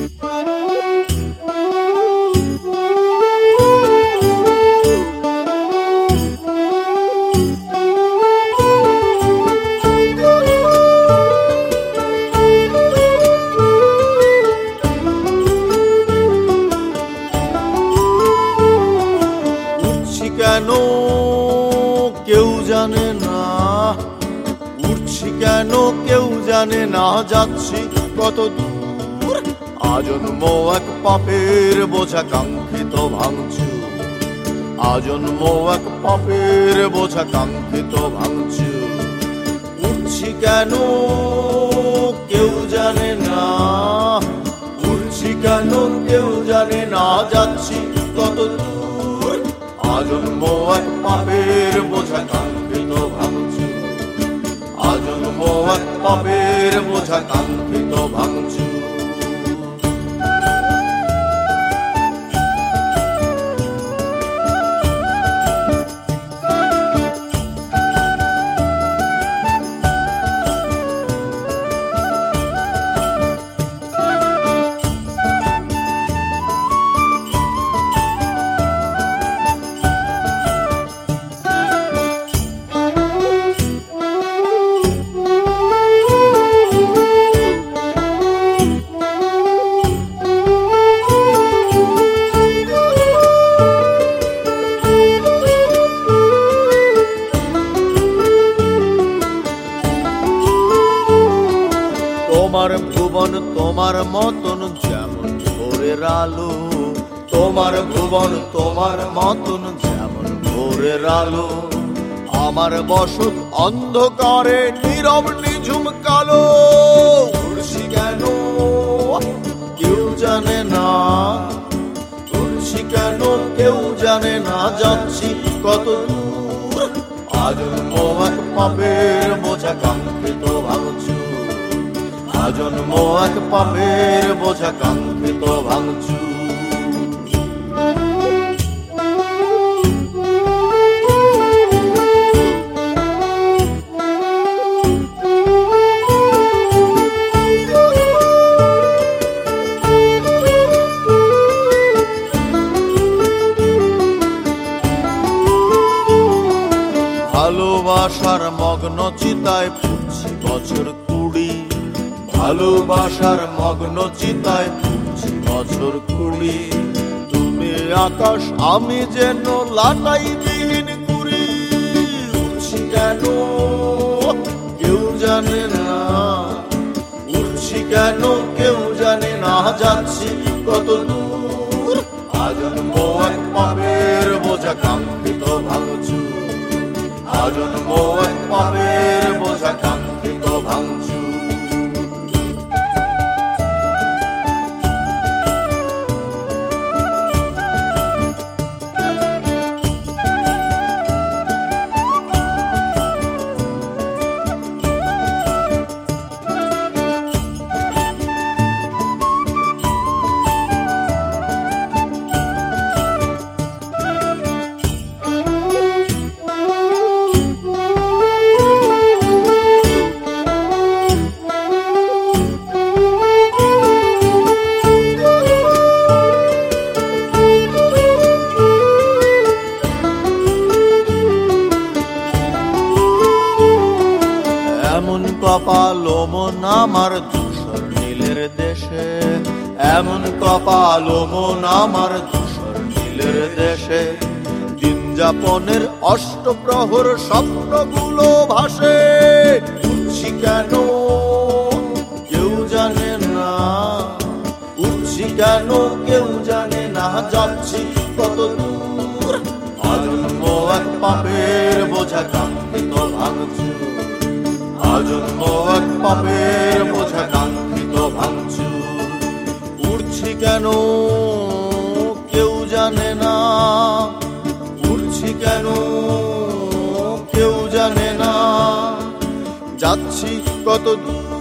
কেন কেউ জানে না, উঠছি কেন কেউ জানে না, যাচ্ছি কত দূর, আজন্ম এক পাপের বোঝা কাঙ্ক্ষিত ভাঙচুর, আজন্ম এক পাপের বোঝা কাঙ্ক্ষিত ভাঙচুর। উঠছি কেন কেউ জানে না, উঠছি কেন কেউ জানে না, যাচ্ছি কত দূর, আজন্ম এক পাপের বোঝা কাঙ্ক্ষিত ভাঙচুর, আজন্ম এক পাপের বোঝা কাঙ্ক্ষিত ভাঙচুর। তোমার ভুবন তোমার মতন যেমন ভোরের আলো, তোমার ভুবন তোমার মতন যেমন ভোরের আলো, আমার বসত অন্ধকারে নীরব নিঝুম কালো। উড়ছি কেন কেউ জানে না, উড়ছি কেন কেউ জানে না, যাচ্ছি কত দূর, আজন্ম এক পাপের বোঝা কাঙ্ক্ষিত ভাঙচুর, আজন্ম এক পাপের বোঝা কাঙ্ক্ষিত ভাঙচুর। ভালোবাসার মগ্ন চিতায় ফুটছি বছর 20, ভালোবাসার মগ্ন চিতায় ফুটছি বছর 20, তুমি আকাশ আমি যেন লাটাই বিহীন কুড়ি। উঠছি কেন কেউ জানে না, উঠছি কেন কেউ জানে না, যাচ্ছি কত দূর, আজন্ম এক পাপের বোঝা কাঙ্ক্ষিত ভাঙচুর, আজন্ম এক পাপের বোঝা কাঙ্ক্ষিত ভাঙচুর। এমন কপালো মন আমার ধূসর নীলের দেশে, এমন কপালো মন আমার ধূসর নীলের দেশে, দিন যাপনের অষ্টপ্রহর স্বপ্নগুলো ভাসে। উঠছি কেন কেউ জানে না, উঠছি কেন কেউ জানে না, যাচ্ছি কত দূর, আজন্ম এক পাপের বোঝা কাঙ্ক্ষিত ভাঙচুর, আজন্ম এক পাপের বোঝা কাঙ্ক্ষিত ভাঙচুর। উড়ছি কেন কেউ জানে না, উড়ছি কেন কেউ জানে না, যাচ্ছি কত দূর,